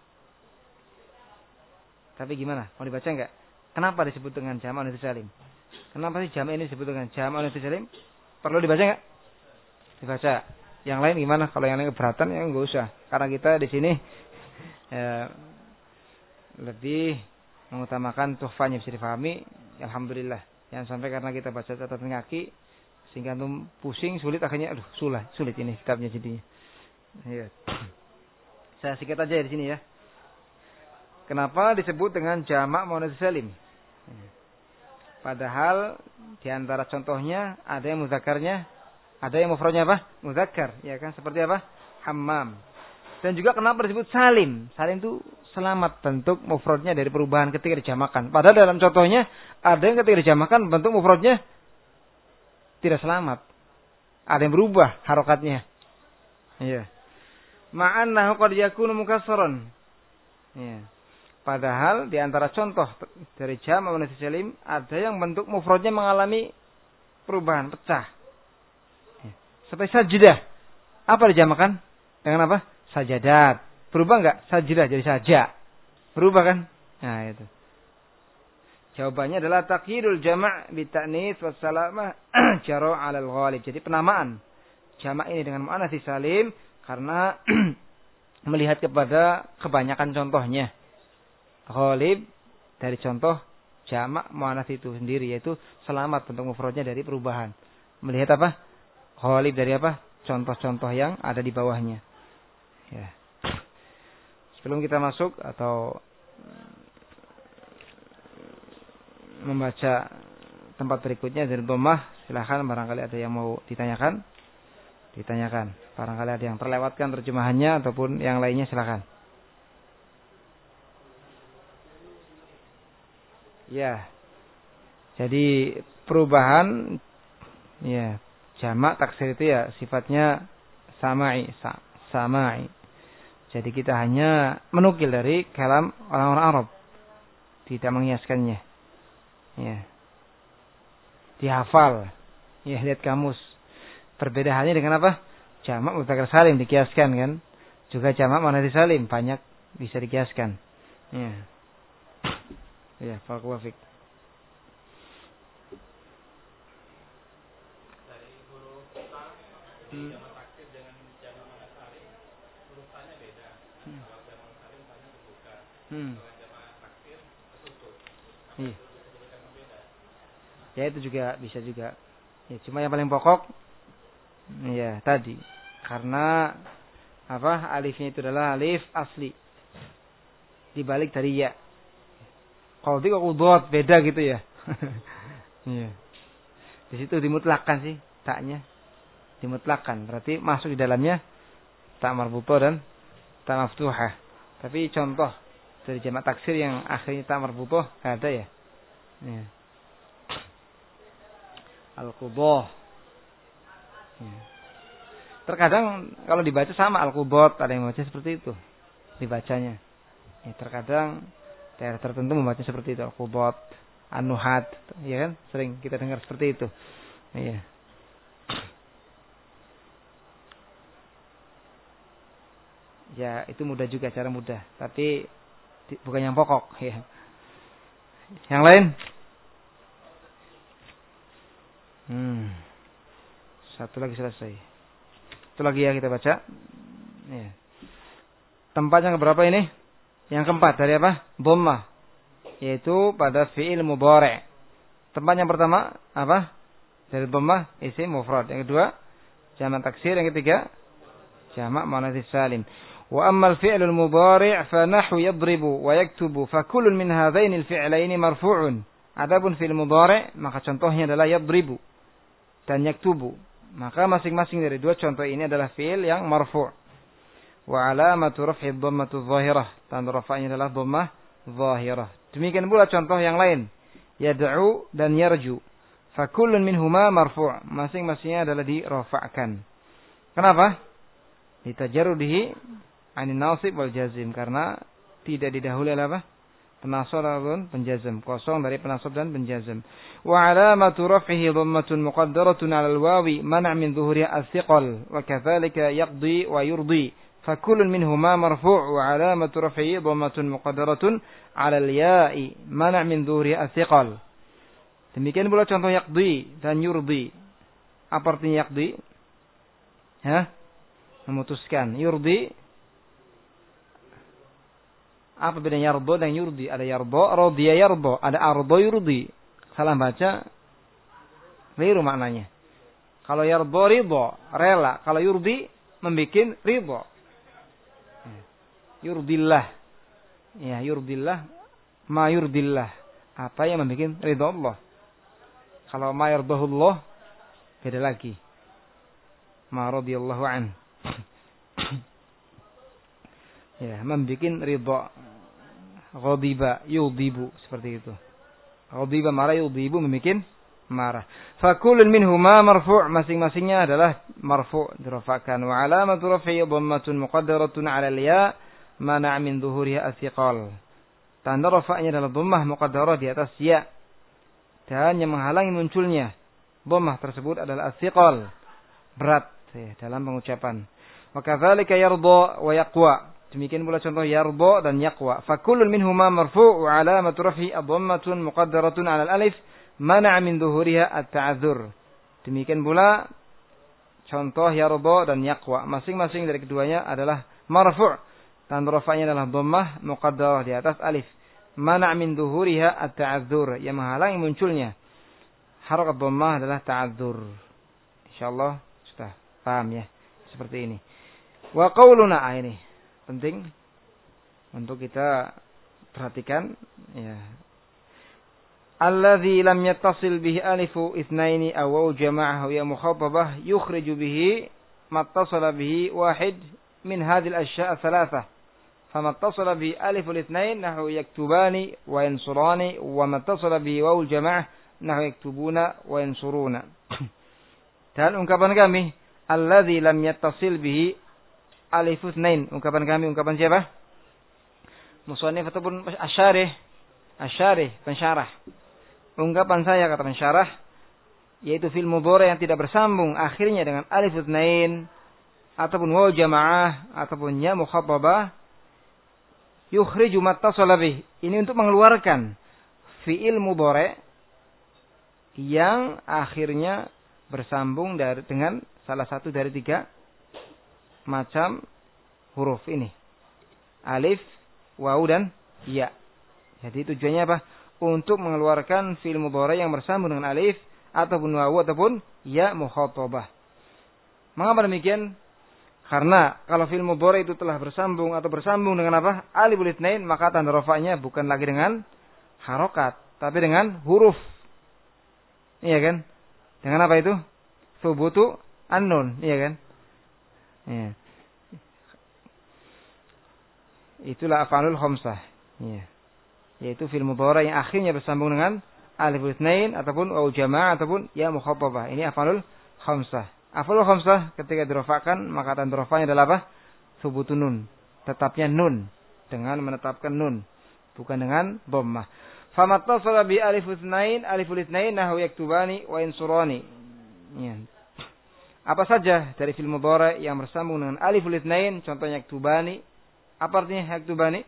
Tapi gimana? Mau dibaca enggak? Kenapa disebut dengan jamak muannats salim? Kenapa sih jamak ini disebut dengan jamak muannats salim? Perlu dibaca enggak? Dibaca. Yang lain gimana? Kalau yang lain keberatan ya enggak usah. Karena kita di sini lebih mengutamakan tuhfanya bisa difahami, Alhamdulillah. Jangan sampai karena kita baca catatan kaki sehingga antum pusing, sulit, akhirnya aduh sulit ini kitabnya jadinya. Ya. Saya singkat aja di sini ya. Kenapa disebut dengan jamak muannats salim? Padahal di antara contohnya ada yang mudzakarnya, ada yang mufradnya apa? Mudzakkar, ya kan? Seperti apa? Hammam. Dan juga kenapa disebut salim? Salim itu selamat, bentuk mufradnya dari perubahan ketika dijamakan. Padahal dalam contohnya ada yang ketika dijamakan bentuk mufradnya tidak selamat. Ada yang berubah harokatnya. Iya. Ma'annahu qad yakunu mukassaran. Iya. Padahal di antara contoh dari jamak muannats salim ada yang bentuk mufradnya mengalami perubahan, pecah. Seperti sajadah. Apa dijamakan? Dengan apa? Sajadat. Berubah enggak? Sajadah jadi saja. Berubah kan? Nah, itu. Jawabannya adalah taqyidul jama' bi ta'nits was salamah jara 'ala al-ghalib. Jadi penamaan jamak ini dengan muannats salim karena melihat kepada kebanyakan contohnya. Ghalib dari contoh jamak muannats itu sendiri, yaitu selamat bentuk mufradnya dari perubahan. Melihat apa? Ghalib dari apa? Contoh-contoh yang ada di bawahnya. Ya. Sebelum kita masuk atau membaca tempat berikutnya dari dhammah, silakan barangkali ada yang mau ditanyakan. Barangkali ada yang terlewatkan terjemahannya ataupun yang lainnya, silakan. Ya. Jadi perubahan ya, jamak taksir itu ya sifatnya sama'i. Jadi kita hanya menukil dari kalam orang-orang Arab. Tidak mengiaskannya. Ya. Dihafal. Ya, lihat kamus. Perbedaannya dengan apa? Jamak mudzakkar salim dikiaskan kan. Juga jamak muannats salim banyak bisa dikiaskan. Ya. Ya, barakallahu fiik. Dari huruf ta di jamak taksir dengan jamak muannats salim, huruf ta-nya beda. Kalau jamak salim ta-nya terbuka. Kalau jamak taksir tertutup. Iya. Disebutkan berbeda. Ya, itu juga bisa juga. Ya, cuma yang paling pokok ya tadi. Karena apa? Alifnya itu adalah alif asli. Dibalik dari ya. Kalau di qudot beda gitu ya. Iya. Di situ dimutlakkan sih taknya. Dimutlakkan, berarti masuk di dalamnya ta marbutah dan ta maftuhah. Tapi contoh dari jamak taksir yang akhirnya ta marbutah enggak ada ya. Iya. Al-qudah. Iya. Terkadang kalau dibaca sama al-qudat, ada yang baca seperti itu dibacanya. Ya, terkadang daerah tertentu membaca seperti itu, al-qudat, an-nuhat, ya kan? Sering kita dengar seperti itu. Iya. Ya, itu mudah juga, cara mudah, tapi bukan yang pokok, ya. Yang lain? Satu lagi selesai. Itu lagi ya kita baca. Ya. Tempat yang keberapa ini? Yang keempat dari apa? Dhammah. Yaitu pada fi'il mudhari'. Tempat yang pertama apa? Dari dhammah isim mufrad. Yang kedua jamak taksir. Yang ketiga jamak muannats salim. Wa ammal fi'lul mudhari' fa nahwu yadribu wa yaktubu fa kullun min hadzainil fi'laini marfu'un. Adapun fi'il mudhari' maka contohnya adalah yadribu dan yaktubu. Maka masing-masing dari dua contoh ini adalah fi'il yang marfu'. Wa alamatu raf'i dhammatu dhahirah. Tanda rafa'nya adalah dhammah dhahirah. Demikian pula contoh yang lain. Yad'u dan yarju. Fa kullun minhuma marfu'. Masing-masingnya adalah dirafa'kan. Kenapa? Litajarrudihi 'anil nasib wal jazim, karena tidak didahului oleh apa? Penasab dan penjazm, kosong dari penasab dan penjazm. Wa alamatu raf'ihi dhammatun muqaddaratun 'ala al-wawi man' min dhuhuriha as-thiqal wa kathalika yaqdi wa yurdi. فكل منهما مرفوع وعلامة رفعه ضمة مقدرة على الياء منع من ظهورها الثقل. Demikian pula contoh yaqdi dan yurdi. Apa artinya yaqdi? Memutuskan. Yurdi. Apa bedanya yardo dan yurdi? Ada yardo, radiya yardo. Ada ardo yurdi. salah baca, keliru maknanya. Kalau yardo ridho, rela. Kalau yurdi, membikin ridho. Yurdillah. Ya, yurdillah, ma yurdillah. Apa yang membikin ridho Allah. Kalau ma yardahullah, beda lagi. Ma radiyallahu an. Ya, membikin ridho. Ghadiba, yudibu, seperti itu. Ghadiba marah, yudibu membikin marah. Fakulun minhuma marfu', masing-masingnya adalah marfu' dirafa'kan. Wa alamatu raf'i dhammatun muqaddaratun 'ala al-ya' mana' min dhuhuriha as-siqal. Tanda rafa'nya adalah dhammah muqaddarah di atas ya. Dan yang menghalangi munculnya dhammah tersebut adalah as-siqal, berat ya, dalam pengucapan. Wa kadzalika yarda wa yaqwa. Demikian pula contoh yarda dan yaqwa. Fakullun minhuma marfu' wa alamatu raf'i dhammatun muqaddaratun 'ala al-alif mana' min dhuhuriha at-ta'adzur. Demikian pula contoh yarda dan yaqwa. Masing-masing dari keduanya adalah marfu'. Tanda rafa'nya adalah dhammah muqaddarah di atas alif. Mana' min dhuhuriha at-ta'adzur, yang menghalangi munculnya harakat dhammah adalah ta'adzur. Insyaallah sudah paham ya seperti ini. Wa qauluna, ini penting untuk kita perhatikan ya. Alladzi lam yattasil bihi alifu itsnaini aw waw jama'ah ya mukhatabah yukhriju bihi mattasala bihi wahid min hadhihi al-ashya' ath-thalathah. Fama ittasala bihi alifu al-itsnain nahwu yaktubani wa yansurani wa mattasala bihi waw al-jama'ah nahwu yaktubuna wa yansuruna. Dan ungkapan kami alladzi lam yattasil bihi alifu itsnain, ungkapan kami, ungkapan siapa? Musannif ataupun asyarih, pensyarah. Ungkapan saya, kata pensyarah, yaitu fil mudhari yang tidak bersambung akhirnya dengan alif itsnain ataupun waw jamaah ataupun ya mukhatabah, yukhriju mattasala bih. Ini untuk mengeluarkan fiil mudhari yang akhirnya bersambung dengan salah satu dari tiga macam huruf ini. Alif, waw dan ya. Jadi tujuannya apa? Untuk mengeluarkan fi'il mudhari yang bersambung dengan alif ataupun waw ataupun ya mukhatabah. Mengapa demikian? Karena kalau fi'il mudhari itu telah bersambung atau bersambung dengan apa? Aliful itsnain, maka tanda rafa'nya bukan lagi dengan harokat, tapi dengan huruf. Iya kan? Dengan apa itu? Thubutu an-nun, iya kan? Ya. Itulah af'alul khamsah. Ya. Yaitu fi'il mudhari yang akhirnya bersambung dengan aliful itsnain ataupun waw jamaah ataupun ya mukhatabah. Ini af'alul khamsah. Af'alul khamsah ketika dirafa'kan maka tanda rafa'nya adalah apa? Thubutun nun. Tetapnya nun dengan menetapkan nun, bukan dengan dhammah. Famattasala bi aliful itsnain nahwu yaktubani wa yansurani. Ya. Apa saja dari fi'il mudhari yang bersambung dengan aliful itsnain, contohnya yaktubani. Apa artinya yaktubani?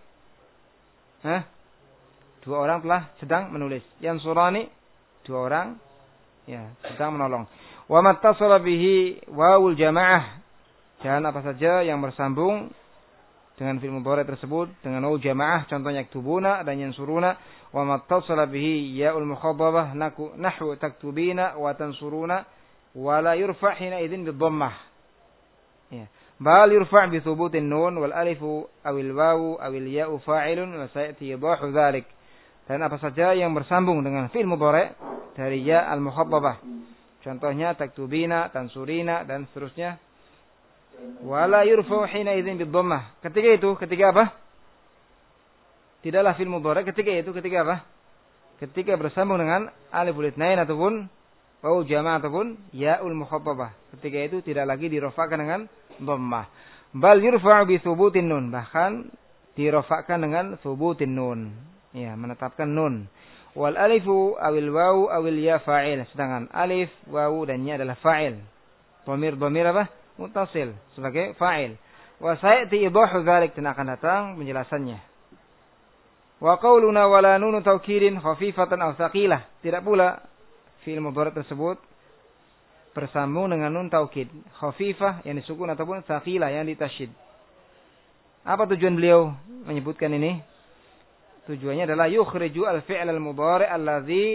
Dua orang telah sedang menulis. Yansurani, dua orang ya sedang menolong. Wa mattasala bihi wawul jamaah. Dan apa saja yang bersambung dengan fi'il mudhari tersebut dengan waw jamaah, contohnya yaktubuna dan yansuruna. Wa mattasala bihi ya'ul mukhatabah nahwu taktubina wa tansuruna. Wala yurfa' hina idzin bidhammah. Ya. Bal yurfa' bi thubutin nun wal alifu awil wawu awil ya'u fa'ilun wa sayati idahu dzalik. Dan apa saja yang bersambung dengan fi'il mudhari dari ya al mukhatabah. Contohnya taktubina, tansurina dan seterusnya. Wala yurfa' hina idzin bidhammah. Ketika apa? Tidaklah fi'il mudhari ketika apa? Ketika bersambung dengan aliful itsnain ataupun waw jamaah ataupun ya'ul mukhatabah. Ketika itu tidak lagi dirafa'kan dengan dhammah. Bal yurfa'u bi thubutin nun, bahkan dirafa'kan dengan thubutin nun. Ya, menetapkan nun. Wal alifu awil wawu awil ya fa'il. Sedangkan alif, wawu dan ya adalah fa'il. Dhamir apa? Muttasil sebagai fa'il. Wa sayati idahu dzalik, dan akan datang penjelasannya. Wa qauluna wala nunu taukidin khafifatan aw tsaqilah. Tidak pula fi'il mudhari tersebut bersambung dengan nun taukid, khafifah yang disukun ataupun tsaqilah yang ditasyid. Apa tujuan beliau menyebutkan ini? Tujuannya adalah yukhriju al-fi'l al-mudhari alladhi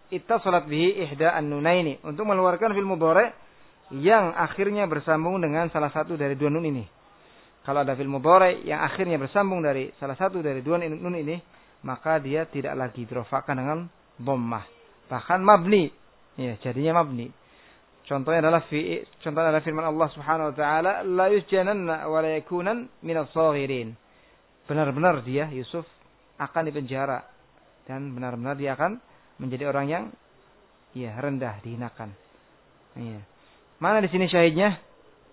ittasalat bihi ihda an-nunaini, untuk mengeluarkan fi'il mudhari yang akhirnya bersambung dengan salah satu dari dua nun ini. Kalau ada fi'il mudhari yang akhirnya bersambung dari salah satu dari dua nun ini, maka dia tidak lagi dirofakkan dengan dhammah, bahkan mabni. Ya, jadinya mabni. Contohnya adalah firman Allah Subhanahu wa taala, la yusjananna wa la yakunan minas saghirin. Benar-benar dia Yusuf akan dipenjara dan benar-benar dia akan menjadi orang yang rendah, dihinakan. Iya. Mana di sini syahidnya?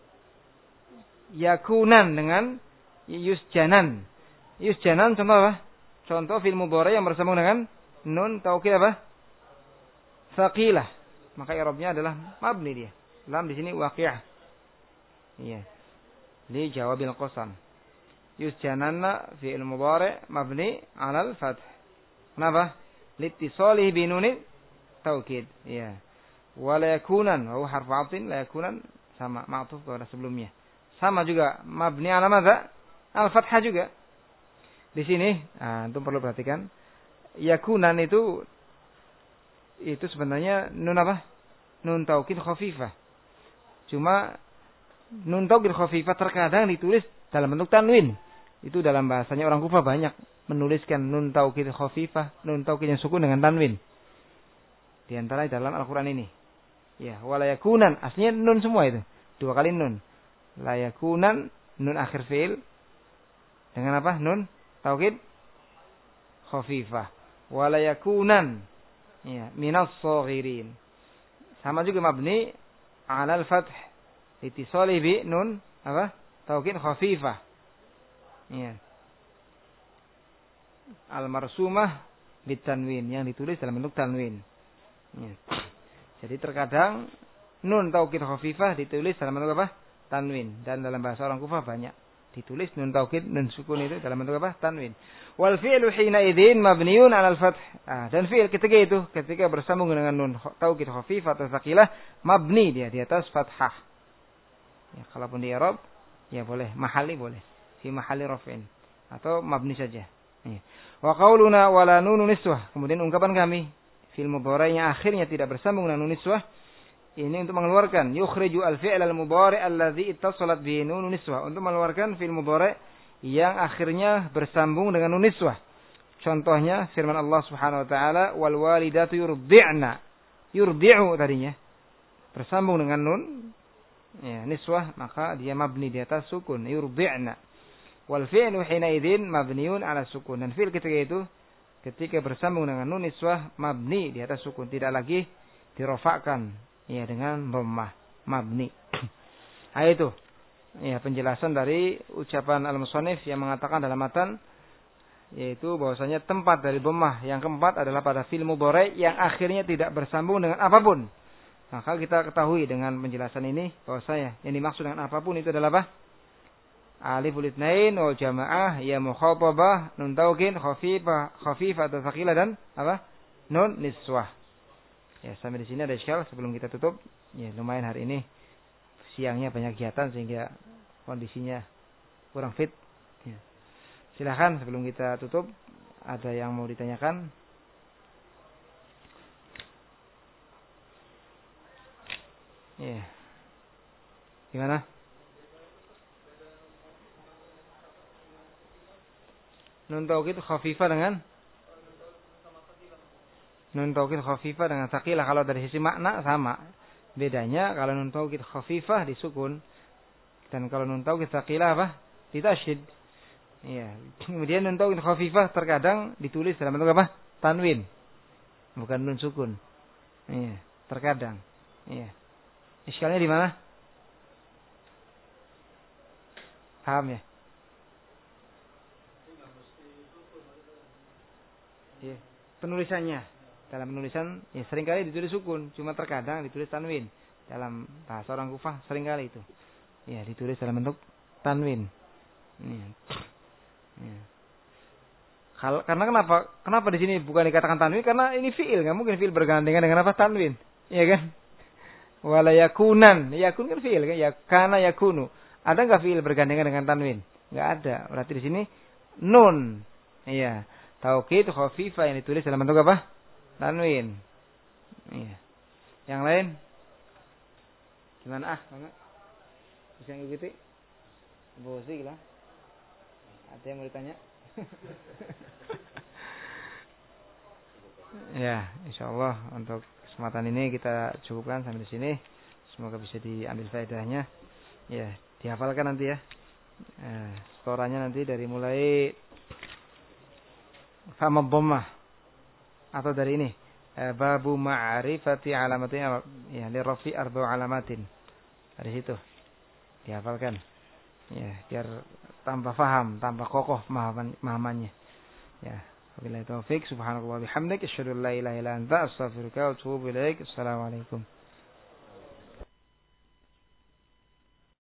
Yakunan dengan yusjanan. Yusjanan contoh apa? Contoh fi'il mudhari yang bersambung dengan nun taukid apa? Tsaqilah. Maka i'rabnya adalah mabni dia. Lam di sini waqi'ah. Iya. Li jawabil qasam. Yusjananna fi'il mudhari mabni 'ala al-fath. Kenapa? Liittisalihi bi nunit taukid. Iya. Wa la yakunan, wa huwa harfu 'athfin, la yakunan sama ma'tuf kepada sebelumnya. Sama juga mabni 'ala madza? Al-fathah juga. Di sini, antum perlu perhatikan, yakunan itu sebenarnya nun apa? Nun taukid khafifah. Cuma nun taukid khafifah terkadang ditulis dalam bentuk tanwin. Itu dalam bahasanya orang Kufah banyak menuliskan nun taukid khafifah, nun taukid yang sukun dengan tanwin. Di antara dalam Al-Qur'an ini. Ya, wala yakunan, aslinya nun semua itu. Dua kali nun. La yakunan, nun akhir fi'il dengan apa? Nun taukid khafifah. Wala yakunan, ya, minas saghirin. Sama juga mabni 'ala al-fath litisali bi nun apa? Taukid khafifah. Ya. Al-marsumah bitanwin, yang ditulis dalam bentuk tanwin. Ya. Jadi terkadang nun taukid khafifah ditulis dalam bentuk apa? Tanwin. Dan dalam bahasa orang Kufah banyak ditulis nun taukid, nun sukun itu dalam bentuk apa? Tanwin. Wal fi'lu hina idzin mabniun 'ala al-fath. Dan fi'il ketika bersambung dengan nun taukid khafifah atau tsaqilah, mabni dia di atas fathah. Ya, kalaupun di i'rab ya boleh, mahali boleh. Fi mahali raf'in atau mabni saja. Ya. Wa qauluna wala nunun niswah. Kemudian ungkapan kami fi'il mudhari yang akhirnya tidak bersambung dengan nun niswah, ini untuk mengeluarkan yukhriju al-fi'l al-mudhari alladhi ittasalat bi nun niswah, untuk mengeluarkan fi'il mudhari yang akhirnya bersambung dengan nun niswah. Contohnya firman Allah Subhanahu wa taala, wal walidatu yurdi'na. Yurdi'u tadinya bersambung dengan nun ya niswah, maka dia mabni di atas sukun, yurdi'na. Wal fi'lu hina idzin mabniun 'ala sukun. Dan fi'il ketika bersambung dengan nun niswah, mabni di atas sukun, tidak lagi dirofakkan ya dengan dhammah, mabni. Itu ya penjelasan dari ucapan al-musannif yang mengatakan dalam matan, yaitu bahwasanya tempat dari dhammah yang keempat adalah pada fi'il mudhari yang akhirnya tidak bersambung dengan apapun. Maka kita ketahui dengan penjelasan ini bahwasanya yang dimaksud dengan apapun itu adalah apa? Aliful itsnain wal jamaah ya mukhatabah, nun taukid khafifah atau tsaqilah, dan apa? Nun niswah. Ya, sampai di sini ada iskal sebelum kita tutup. Ya, lumayan hari ini siangnya banyak kegiatan sehingga kondisinya kurang fit. Ya. Silakan sebelum kita tutup, ada yang mau ditanyakan? Ya. Gimana? Nun taukid khafifah dengan nun taukid khafifah dengan tsaqilah, kalau dari sisi makna sama. Bedanya kalau nun taukid khafifah disukun, dan kalau nun taukid tsaqilah apa? Ditasydid. Iya. Kemudian nun taukid khafifah terkadang ditulis dalam bentuk apa? Tanwin. Bukan nun sukun. Iya, terkadang. Iya. Iskalnya di mana? Paham ya? Ya, penulisannya dalam penulisan ya seringkali ditulis sukun, cuma terkadang ditulis tanwin. Dalam bahasa orang Kufah seringkali itu ya ditulis dalam bentuk tanwin. Ya. Ya. Karena kenapa di sini bukan dikatakan tanwin? Karena ini fiil, nggak mungkin fiil bergandengan dengan apa? Tanwin, iya kan? Wala yakunan, yakun kan fiil kan? Ya kana yakunu. Ada nggak fiil bergandengan dengan tanwin? Nggak ada. Berarti di sini nun, iya. Taukid khafifah yang ditulis dalam bentuk apa? Tanwin. Iya. Yang lain? Gimana Bang? Bisa ngikuti? Bosi lah. Ada yang mau ditanya? Ya, insyaallah untuk kesempatan ini kita cukupkan sampai di sini. Semoga bisa diambil faedahnya. Ya, dihafalkan nanti ya. Setorannya nanti dari mulai fama dhammah atau dari ini babu ma'rifati alamatin ya li rafi arba alamatin. Dari situ dihafalkan. Ya, biar tambah faham, tambah kokoh pemahamannya. Ya, wabillahi taufik. Subhanallahi wa bihamdihi asyhadu an la ilaha illa anta astaghfiruka wa atubu ilaik. Assalamualaikum.